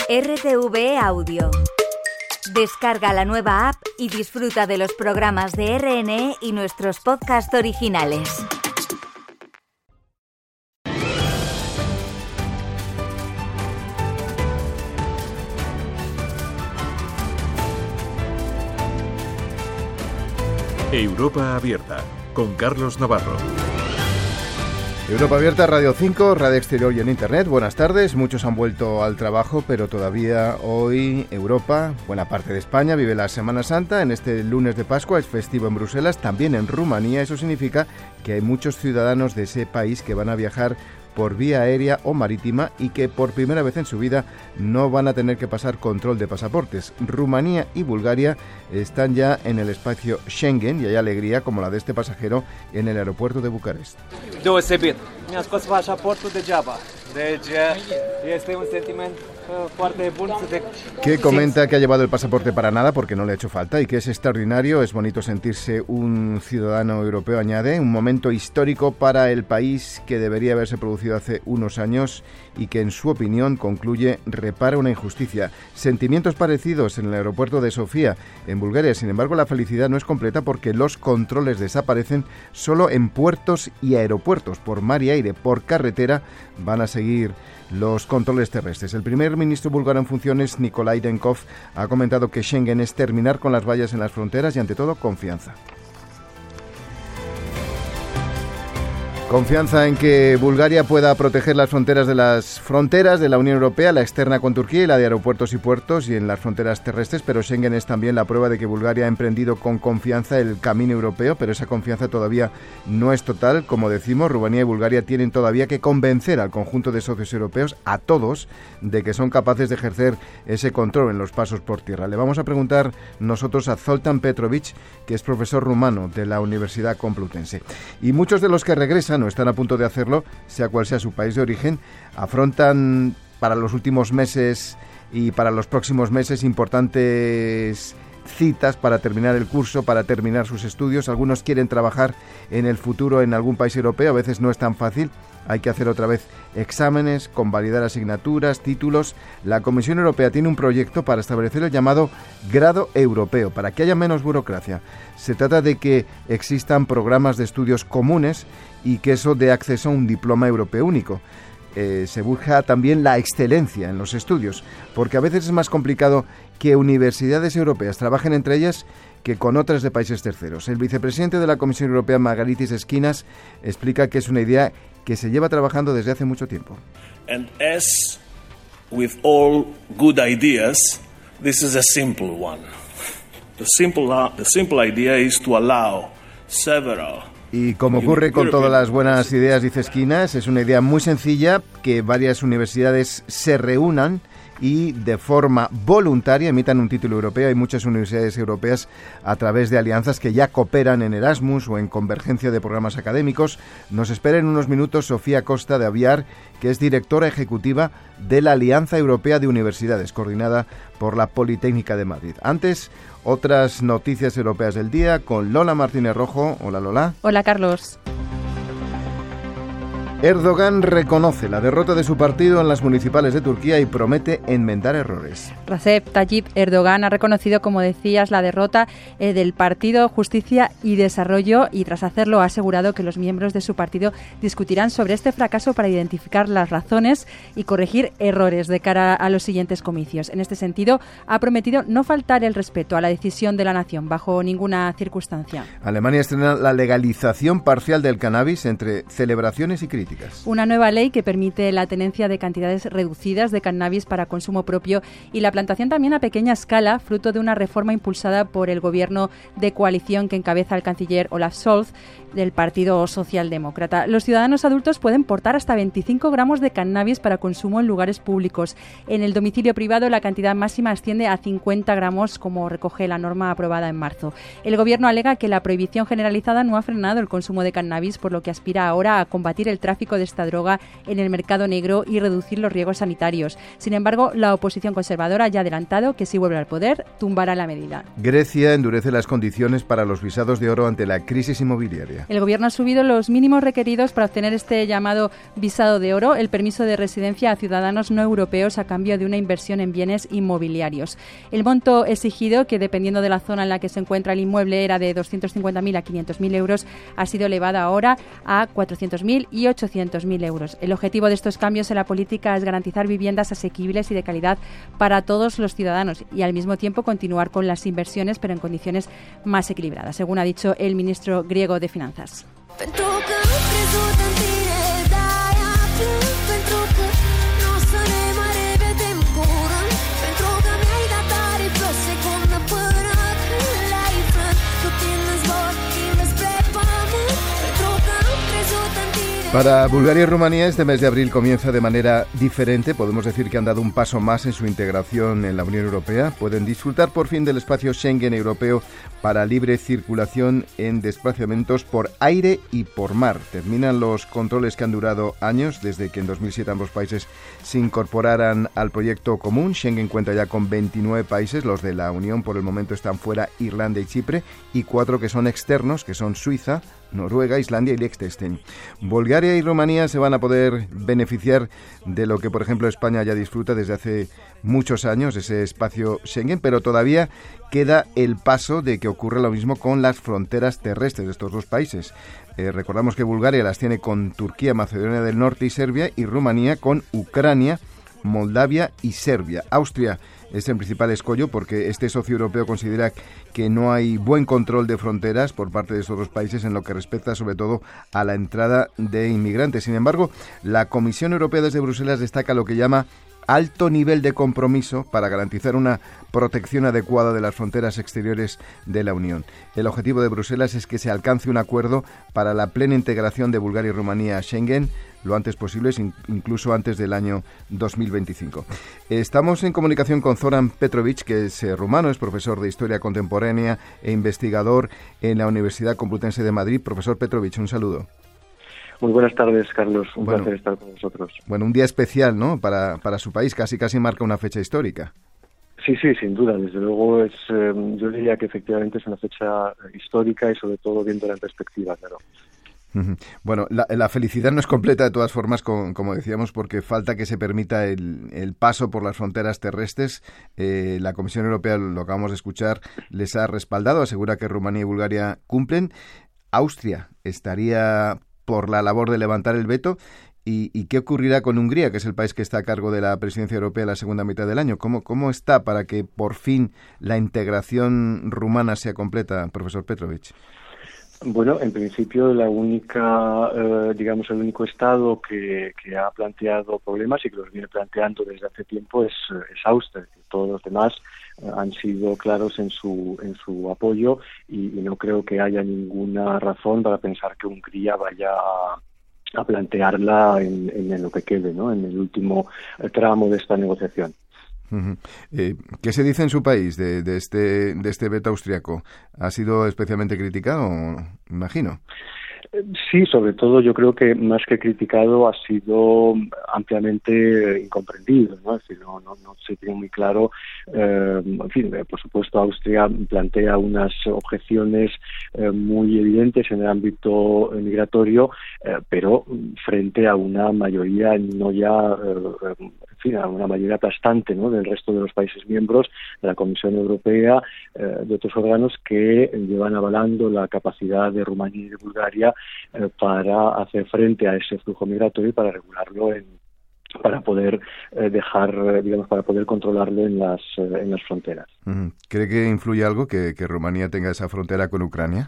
RTV Audio. Descarga la nueva app y disfruta de los programas de RNE y nuestros podcasts originales. Europa Abierta, con Carlos Navarro. Europa Abierta, Radio 5, Radio Exterior y en Internet. Buenas tardes, muchos han vuelto al trabajo, pero todavía hoy Europa, buena parte de España, vive la Semana Santa. En este lunes de Pascua es festivo en Bruselas, también en Rumanía. Eso significa que hay muchos ciudadanos de ese país que van a viajar por vía aérea o marítima y que por primera vez en su vida no van a tener que pasar control de pasaportes. Rumanía y Bulgaria están ya en el espacio Schengen y hay alegría como la de este pasajero en el aeropuerto de Bucarest. Deosebit. Mi-a scos pașaportul degeaba. Deci este un sentiment foarte bun. Que comenta que ha llevado el pasaporte para nada porque no le ha hecho falta y que es extraordinario, es bonito sentirse un ciudadano europeo, añade, un momento histórico para el país que debería haberse producido hace unos años y que en su opinión, concluye, repara una injusticia. Sentimientos parecidos en el aeropuerto de Sofía, en Bulgaria. Sin embargo, la felicidad no es completa porque los controles desaparecen solo en puertos y aeropuertos, por mar y aire. Por carretera van a seguir los controles terrestres. El primer ministro búlgaro en funciones, Nicolae Denkov, ha comentado que Schengen es terminar con las vallas en las fronteras y, ante todo, confianza. Confianza en que Bulgaria pueda proteger las fronteras de la Unión Europea, la externa con Turquía y la de aeropuertos y puertos y en las fronteras terrestres, pero Schengen es también la prueba de que Bulgaria ha emprendido con confianza el camino europeo, pero esa confianza todavía no es total. Como decimos, Rumanía y Bulgaria tienen todavía que convencer al conjunto de socios europeos, a todos, de que son capaces de ejercer ese control en los pasos por tierra. Le vamos a preguntar nosotros a Zoltan Petrovic, que es profesor rumano de la Universidad Complutense. Y muchos de los que regresan o están a punto de hacerlo, sea cual sea su país de origen, afrontan para los últimos meses y para los próximos meses importantes citas para terminar el curso, para terminar sus estudios. Algunos quieren trabajar en el futuro en algún país europeo, a veces no es tan fácil. Hay que hacer otra vez exámenes, convalidar asignaturas, títulos. La Comisión Europea tiene un proyecto para establecer el llamado grado europeo, para que haya menos burocracia. Se trata de que existan programas de estudios comunes y que eso dé acceso a un diploma europeo único. Se busca también la excelencia en los estudios, porque a veces es más complicado que universidades europeas trabajen entre ellas que con otras de países terceros. El vicepresidente de la Comisión Europea, Margaritis Schinas, explica que es una idea que se lleva trabajando desde hace mucho tiempo. And as with all good ideas, this is a simple one. The simple idea is to allow several. Y como ocurre con todas las buenas ideas, dice Schinas, es una idea muy sencilla que varias universidades se reúnan y de forma voluntaria emitan un título europeo. Hay muchas universidades europeas a través de alianzas que ya cooperan en Erasmus o en convergencia de programas académicos. Nos espera en unos minutos Sofía Costa de Aviar, que es directora ejecutiva de la Alianza Europea de Universidades, coordinada por la Politécnica de Madrid. Antes, otras noticias europeas del día con Lola Martínez Rojo. Hola, Lola. Hola, Carlos. Erdogan reconoce la derrota de su partido en las municipales de Turquía y promete enmendar errores. Recep Tayyip Erdogan ha reconocido, como decías, la derrota del partido Justicia y Desarrollo y tras hacerlo ha asegurado que los miembros de su partido discutirán sobre este fracaso para identificar las razones y corregir errores de cara a los siguientes comicios. En este sentido, ha prometido no faltar el respeto a la decisión de la nación bajo ninguna circunstancia. Alemania estrena la legalización parcial del cannabis entre celebraciones y críticas. Una nueva ley que permite la tenencia de cantidades reducidas de cannabis para consumo propio y la plantación también a pequeña escala, fruto de una reforma impulsada por el gobierno de coalición que encabeza el canciller Olaf Scholz del Partido Socialdemócrata. Los ciudadanos adultos pueden portar hasta 25 gramos de cannabis para consumo en lugares públicos. En el domicilio privado la cantidad máxima asciende a 50 gramos, como recoge la norma aprobada en marzo. El gobierno alega que la prohibición generalizada no ha frenado el consumo de cannabis, por lo que aspira ahora a combatir el tráfico tráfico de esta droga en el mercado negro y reducir los riesgos sanitarios. Sin embargo, la oposición conservadora ya ha adelantado que si vuelve al poder, tumbará la medida. Grecia endurece las condiciones para los visados de oro ante la crisis inmobiliaria. El gobierno ha subido los mínimos requeridos para obtener este llamado visado de oro, el permiso de residencia a ciudadanos no europeos a cambio de una inversión en bienes inmobiliarios. El monto exigido, que dependiendo de la zona en la que se encuentra el inmueble era de 250.000 a 500.000 euros, ha sido elevado ahora a 400.000 y 800.000 euros. El objetivo de estos cambios en la política es garantizar viviendas asequibles y de calidad para todos los ciudadanos y al mismo tiempo continuar con las inversiones, pero en condiciones más equilibradas, según ha dicho el ministro griego de Finanzas. Para Bulgaria y Rumanía, este mes de abril comienza de manera diferente. Podemos decir que han dado un paso más en su integración en la Unión Europea. Pueden disfrutar por fin del espacio Schengen europeo para libre circulación en desplazamientos por aire y por mar. Terminan los controles que han durado años, desde que en 2007 ambos países se incorporaran al proyecto común. Schengen cuenta ya con 29 países. Los de la Unión por el momento están fuera: Irlanda y Chipre, y 4 que son externos, que son Suiza, Noruega, Islandia y Liechtenstein. Bulgaria y Rumanía se van a poder beneficiar de lo que, por ejemplo, España ya disfruta desde hace muchos años, ese espacio Schengen, pero todavía queda el paso de que ocurra lo mismo con las fronteras terrestres de estos dos países. Recordamos que Bulgaria las tiene con Turquía, Macedonia del Norte y Serbia, y Rumanía con Ucrania, Moldavia y Serbia. Austria es el principal escollo porque este socio europeo considera que no hay buen control de fronteras por parte de estos dos países en lo que respecta sobre todo a la entrada de inmigrantes. Sin embargo, la Comisión Europea desde Bruselas destaca lo que llama alto nivel de compromiso para garantizar una protección adecuada de las fronteras exteriores de la Unión. El objetivo de Bruselas es que se alcance un acuerdo para la plena integración de Bulgaria y Rumanía a Schengen lo antes posible, incluso antes del año 2025. Estamos en comunicación con Zoran Petrovic, que es rumano, es profesor de Historia Contemporánea e investigador en la Universidad Complutense de Madrid. Profesor Petrovic, un saludo. Muy buenas tardes, Carlos. Un placer estar con vosotros. Bueno, un día especial, ¿no?, para su país, casi marca una fecha histórica. Sí, sin duda. Desde luego yo diría que efectivamente es una fecha histórica y sobre todo viendo la perspectiva, claro. Bueno, la felicidad no es completa de todas formas, como decíamos, porque falta que se permita el paso por las fronteras terrestres. La Comisión Europea, lo acabamos de escuchar, les ha respaldado, asegura que Rumanía y Bulgaria cumplen. Austria estaría por la labor de levantar el veto. ¿Y qué ocurrirá con Hungría, que es el país que está a cargo de la presidencia europea en la segunda mitad del año? ¿Cómo está para que por fin la integración rumana sea completa, profesor Petrovic? Bueno, en principio el único estado que ha planteado problemas y que los viene planteando desde hace tiempo es Austria. Todos los demás han sido claros en su apoyo y no creo que haya ninguna razón para pensar que Hungría vaya a plantearla en lo que quede, ¿no?, en el último tramo de esta negociación. ¿Qué se dice en su país de este veto austriaco? ¿Ha sido especialmente criticado, imagino? Sí, sobre todo yo creo que más que criticado ha sido ampliamente incomprendido, ¿no? Es decir, no se tiene muy claro. En fin, por supuesto, Austria plantea unas objeciones muy evidentes en el ámbito migratorio, pero frente a una mayoría no ya a una mayoría aplastante, ¿no?, del resto de los países miembros de la Comisión Europea, de otros órganos que llevan avalando la capacidad de Rumanía y de Bulgaria para hacer frente a ese flujo migratorio y para regularlo para poder para poder controlarlo en las fronteras. ¿Cree que influye algo que Rumanía tenga esa frontera con Ucrania?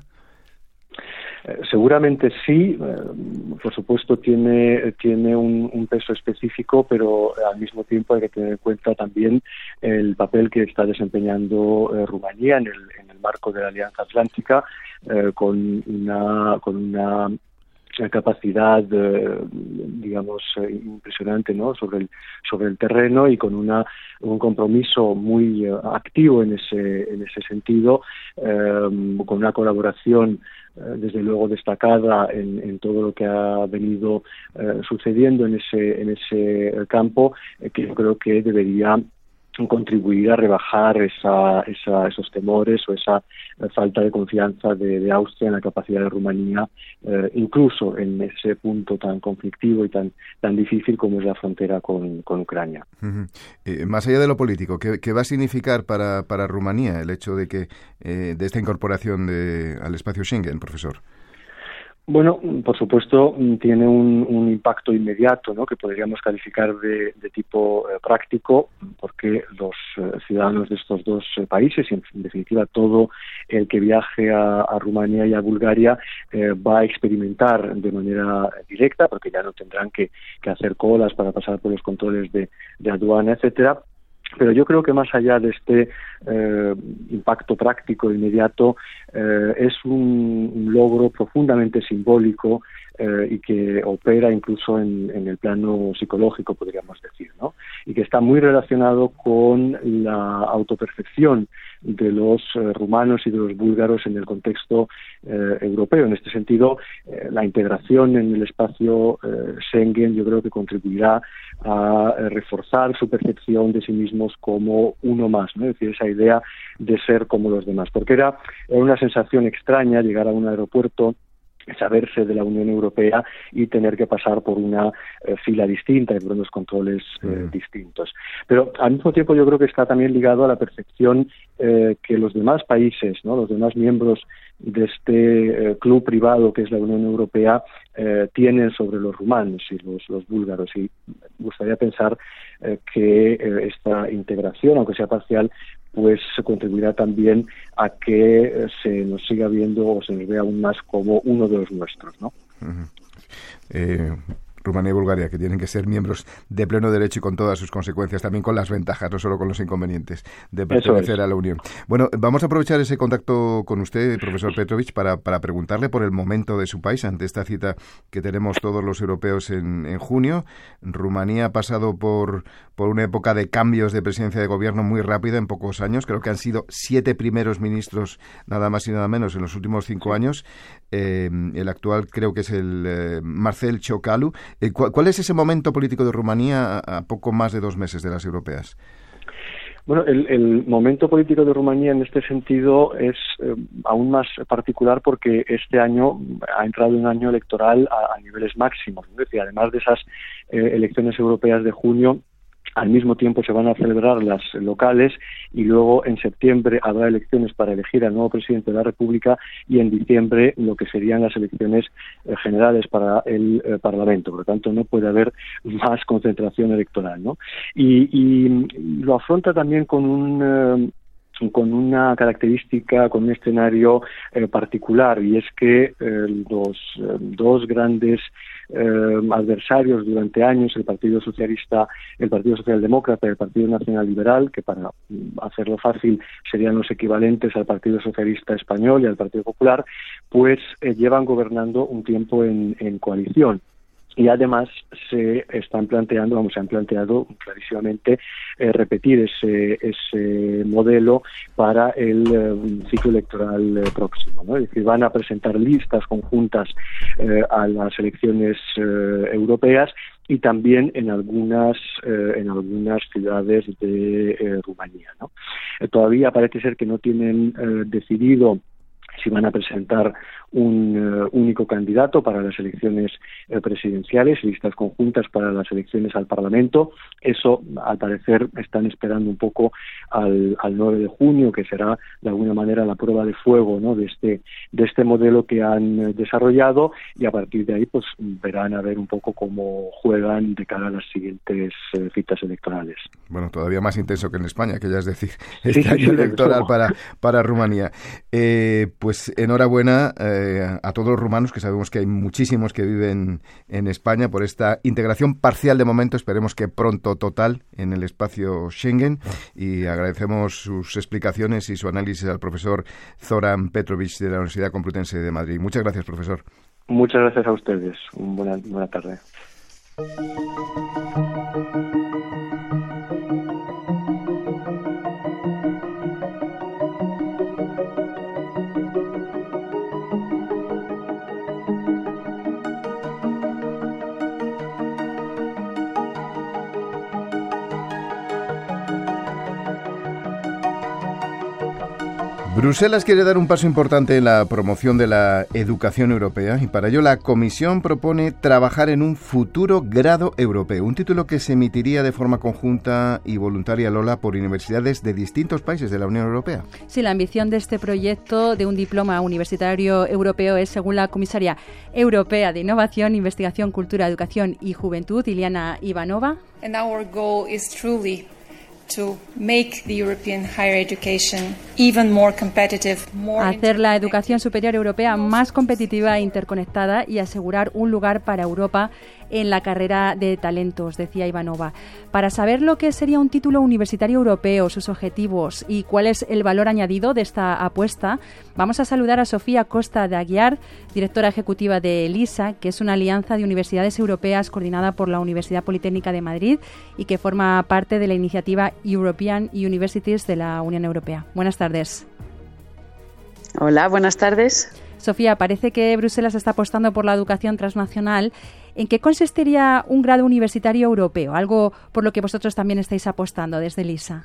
Seguramente sí, por supuesto tiene un peso específico, pero al mismo tiempo hay que tener en cuenta también el papel que está desempeñando Rumanía en el marco de la Alianza Atlántica, con una capacidad impresionante, ¿no?, sobre el terreno y con una un compromiso muy activo en ese sentido, con una colaboración desde luego destacada en todo lo que ha venido sucediendo en ese campo, que yo creo que debería contribuir a rebajar esos temores o esa falta de confianza de Austria en la capacidad de Rumanía, incluso en ese punto tan conflictivo y tan difícil como es la frontera con Ucrania. Más allá de lo político, ¿qué va a significar para Rumanía el hecho de que de esta incorporación al espacio Schengen, profesor? Bueno, por supuesto, tiene un impacto inmediato, ¿no?, que podríamos calificar de tipo práctico, porque los ciudadanos de estos dos países, y en definitiva todo el que viaje a Rumanía y a Bulgaria, va a experimentar de manera directa, porque ya no tendrán que hacer colas para pasar por los controles de aduana, etcétera. Pero yo creo que más allá de este impacto práctico inmediato, es un logro profundamente simbólico y que opera incluso en el plano psicológico, podríamos decir, ¿no? Y que está muy relacionado con la autopercepción de los rumanos y de los búlgaros en el contexto europeo. En este sentido, la integración en el espacio Schengen yo creo que contribuirá a reforzar su percepción de sí mismos como uno más, ¿no? Es decir, esa idea de ser como los demás. Porque era una sensación extraña llegar a un aeropuerto, saberse de la Unión Europea y tener que pasar por una fila distinta y por unos controles distintos. Pero al mismo tiempo yo creo que está también ligado a la percepción que los demás países, ¿no?, los demás miembros de este club privado que es la Unión Europea tienen sobre los rumanos y los búlgaros. Y me gustaría pensar que esta integración, aunque sea parcial, pues contribuirá también a que se nos siga viendo o se nos vea aún más como uno de los nuestros, ¿no? Rumanía y Bulgaria, que tienen que ser miembros de pleno derecho y con todas sus consecuencias, también con las ventajas, no solo con los inconvenientes de pertenecer a la Unión. Bueno, vamos a aprovechar ese contacto con usted, profesor Petrovic, para preguntarle por el momento de su país ante esta cita que tenemos todos los europeos en junio. Rumanía ha pasado por una época de cambios de presidencia de gobierno muy rápida en pocos años. Creo que han sido 7 primeros ministros, nada más y nada menos, en los últimos 5 años. El actual creo que es el Marcel Ciocanu. ¿Cuál es ese momento político de Rumanía a poco más de 2 meses de las europeas? Bueno, el momento político de Rumanía en este sentido es aún más particular porque este año ha entrado un año electoral a niveles máximos. Es decir, además de esas elecciones europeas de junio, al mismo tiempo se van a celebrar las locales y luego en septiembre habrá elecciones para elegir al nuevo presidente de la República y en diciembre lo que serían las elecciones generales para el Parlamento. Por lo tanto, no puede haber más concentración electoral, ¿no? Y lo afronta también con una característica, con un escenario particular, y es que los dos grandes adversarios durante años, el Partido Socialista, el Partido Socialdemócrata y el Partido Nacional Liberal, que para hacerlo fácil serían los equivalentes al Partido Socialista Español y al Partido Popular, pues llevan gobernando un tiempo en coalición. Y además se han planteado clarísimamente repetir ese modelo para el ciclo electoral próximo, ¿no? Es decir, van a presentar listas conjuntas a las elecciones europeas y también en algunas ciudades de Rumanía, ¿no? Todavía parece ser que no tienen decidido si van a presentar un único candidato para las elecciones presidenciales y listas conjuntas para las elecciones al Parlamento. Eso, al parecer, están esperando un poco al 9 de junio, que será de alguna manera la prueba de fuego, ¿no?, de este modelo que han desarrollado, y a partir de ahí pues verán a ver un poco cómo juegan de cara a las siguientes citas electorales. Bueno, todavía más intenso que en España, que ya es decir, este año electoral para Rumanía. Pues enhorabuena a todos los rumanos, que sabemos que hay muchísimos que viven en España, por esta integración parcial de momento, esperemos que pronto total, en el espacio Schengen, y agradecemos sus explicaciones y su análisis al profesor Zoran Petrovic de la Universidad Complutense de Madrid. Muchas gracias, profesor. Muchas gracias a ustedes. Buena tarde. Bruselas quiere dar un paso importante en la promoción de la educación europea y para ello la Comisión propone trabajar en un futuro grado europeo, un título que se emitiría de forma conjunta y voluntaria, Lola, por universidades de distintos países de la Unión Europea. Sí, la ambición de este proyecto de un diploma universitario europeo es, según la comisaria europea de Innovación, Investigación, Cultura, Educación y Juventud, Iliana Ivanova. And our goal is truly to make the European higher education even more competitive, hacer la educación superior europea más competitiva e interconectada y asegurar un lugar para Europa en la carrera de talentos, decía Ivanova. Para saber lo que sería un título universitario europeo, sus objetivos y cuál es el valor añadido de esta apuesta, vamos a saludar a Sofía Costa de Aguiar, directora ejecutiva de ELISA, que es una alianza de universidades europeas coordinada por la Universidad Politécnica de Madrid y que forma parte de la iniciativa European Universities de la Unión Europea. Buenas tardes. Hola, buenas tardes. Sofía, parece que Bruselas está apostando por la educación transnacional. ¿En qué consistiría un grado universitario europeo? Algo por lo que vosotros también estáis apostando desde ELISA.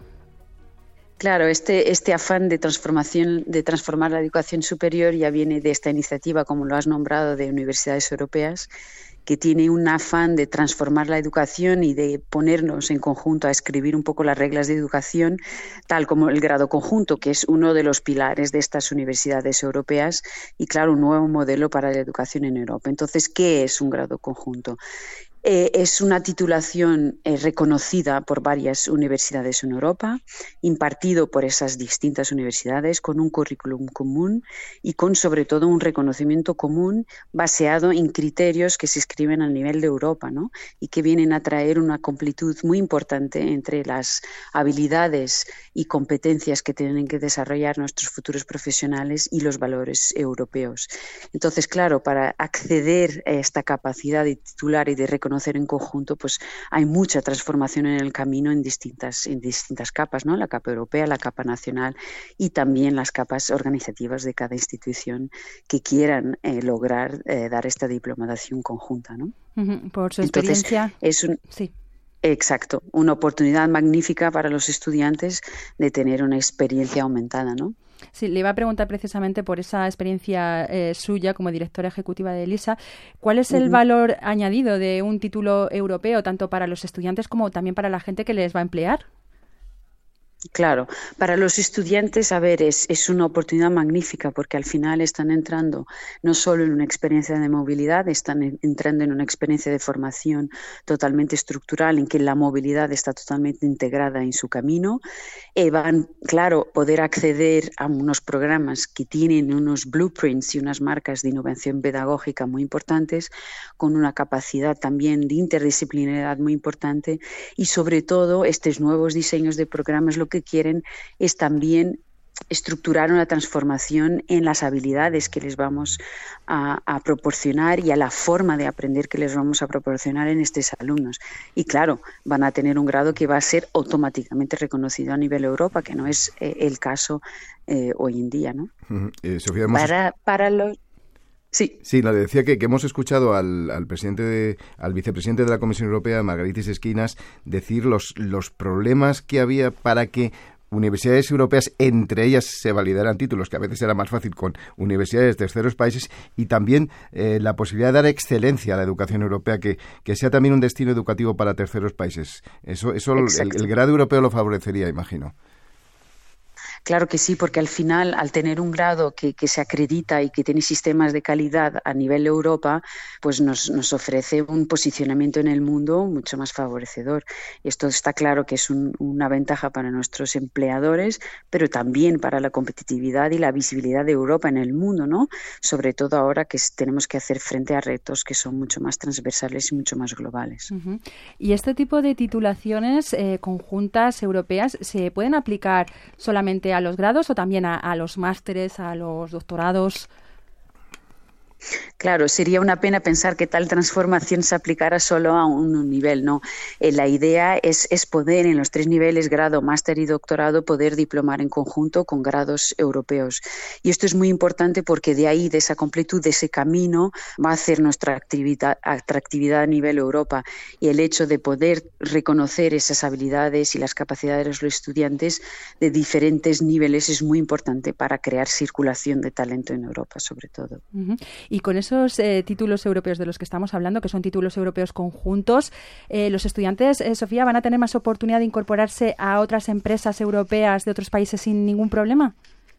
Claro, este afán de transformar la educación superior ya viene de esta iniciativa, como lo has nombrado, de universidades europeas, que tiene un afán de transformar la educación y de ponernos en conjunto a escribir un poco las reglas de educación, tal como el grado conjunto, que es uno de los pilares de estas universidades europeas y, claro, un nuevo modelo para la educación en Europa. Entonces, ¿qué es un grado conjunto? Es una titulación reconocida por varias universidades en Europa, impartido por esas distintas universidades con un currículum común y con sobre todo un reconocimiento común baseado en criterios que se escriben a nivel de Europa, ¿no? Y que vienen a traer una completud muy importante entre las habilidades y competencias que tienen que desarrollar nuestros futuros profesionales y los valores europeos. Entonces, claro, para acceder a esta capacidad de titular y de reconocer en conjunto, pues hay mucha transformación en el camino en distintas capas, ¿no? La capa europea, la capa nacional y también las capas organizativas de cada institución que quieran lograr dar esta diplomación conjunta, ¿no? Por su experiencia. Entonces, sí. Exacto, una oportunidad magnífica para los estudiantes de tener una experiencia aumentada, ¿no? Sí, le iba a preguntar precisamente por esa experiencia suya como directora ejecutiva de ELISA. ¿Cuál es el valor añadido de un título europeo, tanto para los estudiantes como también para la gente que les va a emplear? Claro, para los estudiantes, es una oportunidad magnífica porque al final están entrando no solo en una experiencia de movilidad, están entrando en una experiencia de formación totalmente estructural en que la movilidad está totalmente integrada en su camino. Van, claro, poder acceder a unos programas que tienen unos blueprints y unas marcas de innovación pedagógica muy importantes, con una capacidad también de interdisciplinaridad muy importante y sobre todo estos nuevos diseños de programas lo que quieren es también estructurar una transformación en las habilidades que les vamos a proporcionar y a la forma de aprender que les vamos a proporcionar en estos alumnos. Y claro, van a tener un grado que va a ser automáticamente reconocido a nivel Europa, que no es el caso hoy en día, ¿no? Sofía, para los... Sí, le decía que hemos escuchado al vicepresidente de la Comisión Europea, Margaritis Schinas, decir los problemas que había para que universidades europeas, entre ellas se validaran títulos, que a veces era más fácil con universidades de terceros países, y también la posibilidad de dar excelencia a la educación europea, que sea también un destino educativo para terceros países. Eso el grado europeo lo favorecería, imagino. Claro que sí, porque al final, al tener un grado que se acredita y que tiene sistemas de calidad a nivel Europa, pues nos ofrece un posicionamiento en el mundo mucho más favorecedor. Esto está claro que es una ventaja para nuestros empleadores, pero también para la competitividad y la visibilidad de Europa en el mundo, ¿no? Sobre todo ahora que tenemos que hacer frente a retos que son mucho más transversales y mucho más globales. Uh-huh. ¿Y este tipo de titulaciones conjuntas europeas se pueden aplicar solamente a los grados o también a los másteres, a los doctorados? Claro, sería una pena pensar que tal transformación se aplicara solo a un nivel, ¿no? La idea es poder en los 3 niveles, grado, máster y doctorado, poder diplomar en conjunto con grados europeos. Y esto es muy importante porque de ahí, de esa completud, de ese camino, va a hacer nuestra atractividad a nivel Europa. Y el hecho de poder reconocer esas habilidades y las capacidades de los estudiantes de diferentes niveles es muy importante para crear circulación de talento en Europa, sobre todo. Uh-huh. Y con esos títulos europeos de los que estamos hablando, que son títulos europeos conjuntos, los estudiantes, Sofía, ¿van a tener más oportunidad de incorporarse a otras empresas europeas de otros países sin ningún problema?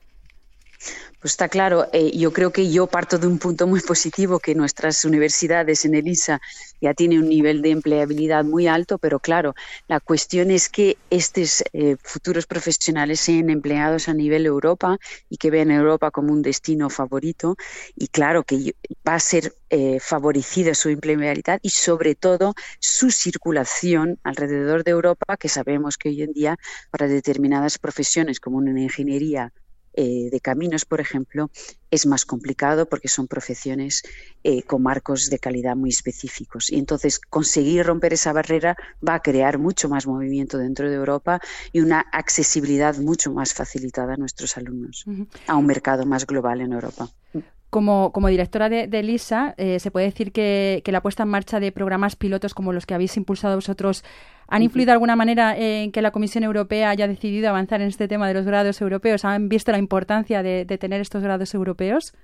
Pues está claro, yo creo que yo parto de un punto muy positivo, que nuestras universidades en ELISA ya tienen un nivel de empleabilidad muy alto, pero claro, la cuestión es que estos futuros profesionales sean empleados a nivel Europa y que vean Europa como un destino favorito, y claro que va a ser favorecida su empleabilidad y sobre todo su circulación alrededor de Europa, que sabemos que hoy en día para determinadas profesiones como una ingeniería de caminos, por ejemplo, es más complicado porque son profesiones con marcos de calidad muy específicos. Y entonces conseguir romper esa barrera va a crear mucho más movimiento dentro de Europa y una accesibilidad mucho más facilitada a nuestros alumnos, a un mercado más global en Europa. Como directora de ELISA, se puede decir que la puesta en marcha de programas pilotos como los que habéis impulsado vosotros ¿han influido de alguna manera en que la Comisión Europea haya decidido avanzar en este tema de los grados europeos? ¿Han visto la importancia de tener estos grados europeos?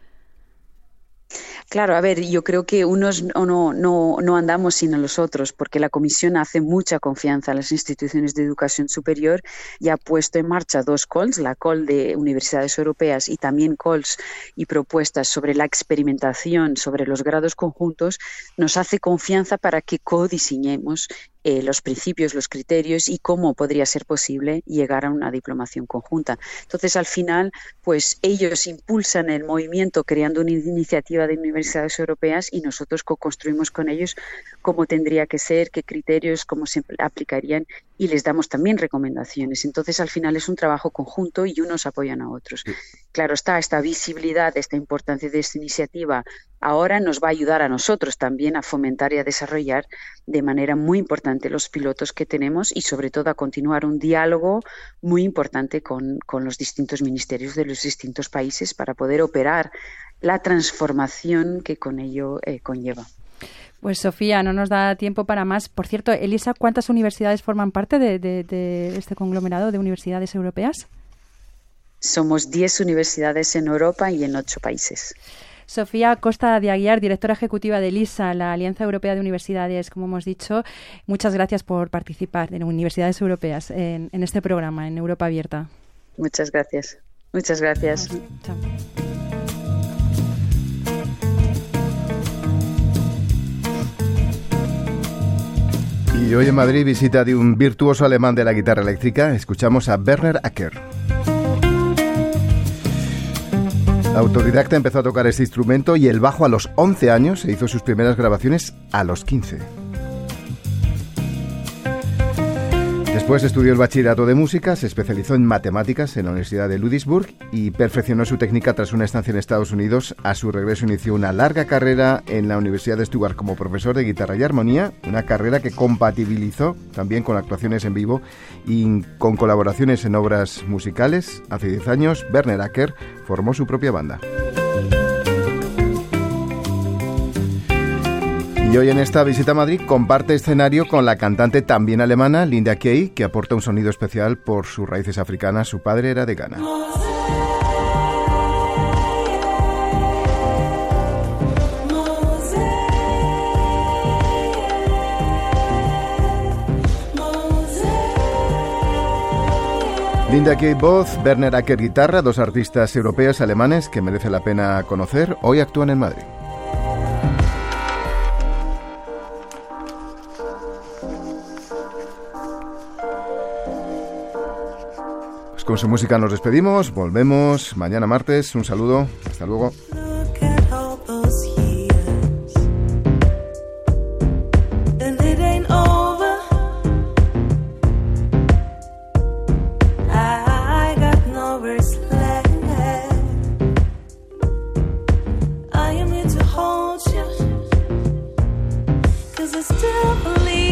Claro, a ver, yo creo que unos no andamos sin los otros, porque la Comisión hace mucha confianza a las instituciones de educación superior y ha puesto en marcha 2 calls, la call de universidades europeas y también calls y propuestas sobre la experimentación, sobre los grados conjuntos. Nos hace confianza para que codiseñemos los principios, los criterios y cómo podría ser posible llegar a una diplomación conjunta. Entonces, al final, pues ellos impulsan el movimiento creando una iniciativa de universidades europeas y nosotros co-construimos con ellos cómo tendría que ser, qué criterios, cómo se aplicarían y les damos también recomendaciones. Entonces, al final es un trabajo conjunto y unos apoyan a otros. Claro está, esta visibilidad, esta importancia de esta iniciativa ahora nos va a ayudar a nosotros también a fomentar y a desarrollar de manera muy importante los pilotos que tenemos y sobre todo a continuar un diálogo muy importante con los distintos ministerios de los distintos países para poder operar la transformación que con ello conlleva. Pues Sofía, no nos da tiempo para más. Por cierto, Elisa, ¿cuántas universidades forman parte de este conglomerado de universidades europeas? Somos 10 universidades en Europa y en 8 países. Sofía Costa de Aguiar, directora ejecutiva de ELISA, la Alianza Europea de Universidades, como hemos dicho. Muchas gracias por participar en Universidades Europeas en este programa, en Europa Abierta. Muchas gracias. Muchas gracias. Chao. Y hoy en Madrid, visita de un virtuoso alemán de la guitarra eléctrica. Escuchamos a Werner Acker. Autodidacta, empezó a tocar este instrumento y el bajo a los 11 años, e hizo sus primeras grabaciones a los 15. Después estudió el bachillerato de música, se especializó en matemáticas en la Universidad de Ludwigsburg y perfeccionó su técnica tras una estancia en Estados Unidos. A su regreso inició una larga carrera en la Universidad de Stuttgart como profesor de guitarra y armonía, una carrera que compatibilizó también con actuaciones en vivo y con colaboraciones en obras musicales. Hace 10 años, Werner Acker formó su propia banda. Y hoy en esta visita a Madrid comparte escenario con la cantante también alemana Linda Kay, que aporta un sonido especial por sus raíces africanas. Su padre era de Ghana. Linda Kay voz, Werner Acker guitarra, 2 artistas europeos alemanes que merece la pena conocer. Hoy actúan en Madrid. Con su música nos despedimos, volvemos mañana martes. Un saludo, hasta luego. To 'cause I still believe